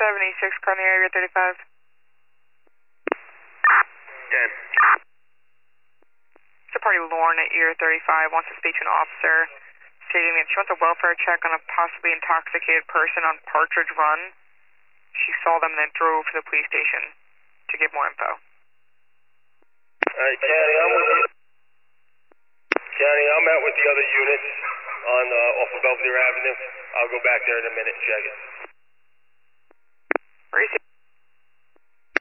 76, call the area 35. 10. It's a party Lauren at year 35 wants to speak to an officer stating that she wants a welfare check on a possibly intoxicated person on Partridge Run. She saw them and then drove to the police station to get more info. Alright, County, I'm with you. County, I'm out with the other units on off of Belvedere Avenue. I'll go back there in a minute and check it.